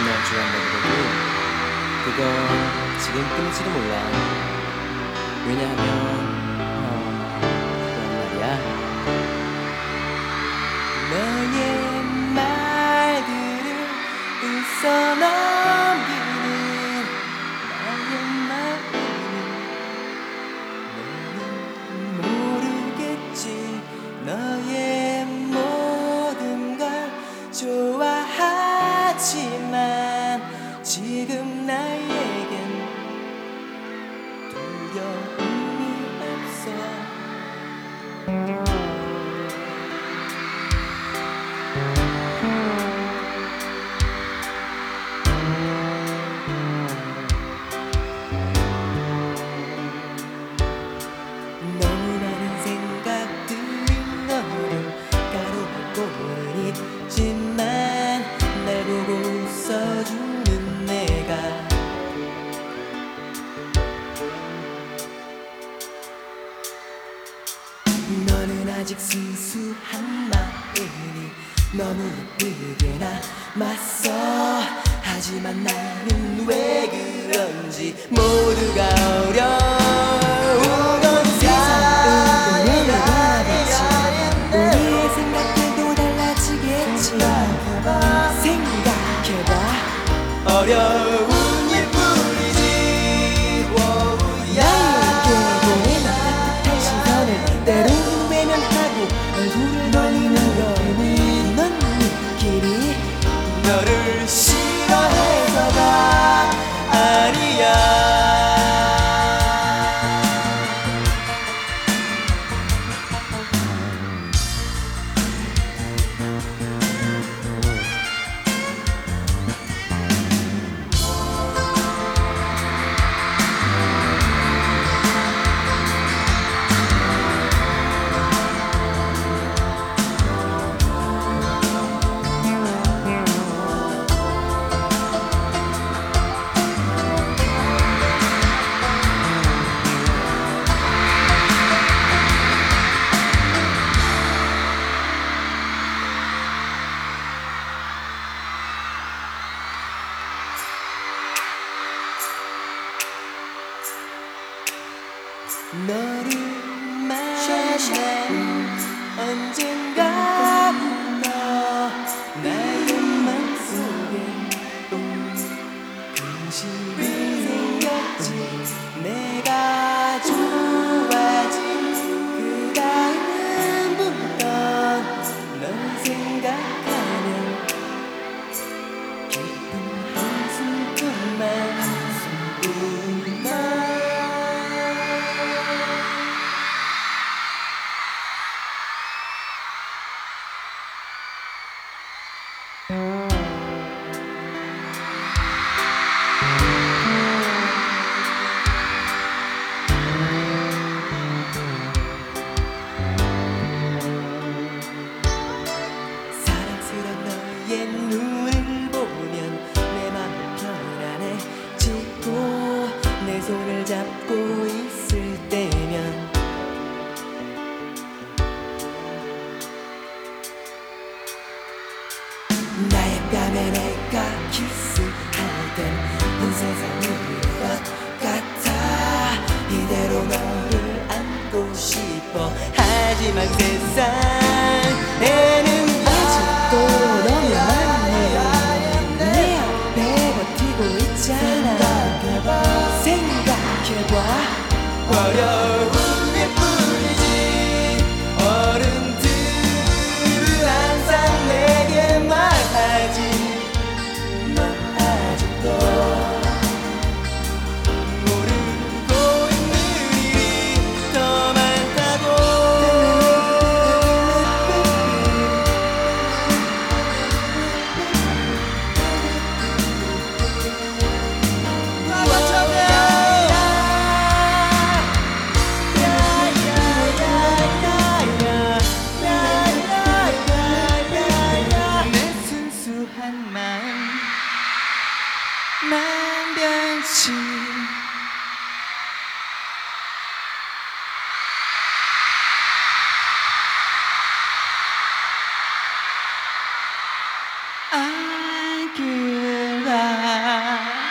날 좋아한다고 그래도 그건 지금 끊을지도 몰라. 왜냐하면 그건 말이야, 너의 말들을 웃어 넘기는 나의 마음은 너는 모르겠지. 너의 모든 걸 좋아하지만 지금 나에겐 두려움이 없어. 너무 많은 생각들이 너를 가로막고는 있지만 날 보고 웃어주는 내가 너는 아직 순수한 마음이 너무 예쁘게 남았어. 하지만 나는 왜 그런지 모두가 어려운 건 사랑이야. 우리의 생각들도 달라지겠지. 생각해봐. 어려운 일뿐이지. 나에게 보내는 따뜻한 시선을 때로는 외면하고 얼굴을 돌리는 너는 넌 길이 너를 싫어해서가 아니야. 너를 만난 언젠가부터 나의 맘속에 근심이 생겼지. 내가 좋아진 그 다음부터 널 생각하면 기쁜 한숨뿐만 사랑스런 너의 눈을 보면 내 맘이 편안해지고 내 손을 잡고 있을 때면 나의 뺨에 내가 키스할 땐 온 세상이 것 같아. 이대로 너를 안고 싶어. 하지만 세상에는 아직도 너만 내 앞에 버티고 있잖아. 생각해봐. 어려운 일뿐이지. 어른들은 항상 내게 말하지. 넌 아직도 모르고 있는 일이 더 많다고. 내 순수한 마음만 변치. I could 나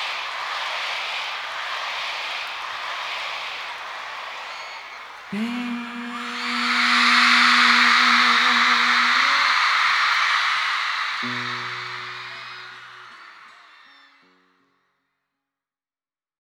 네.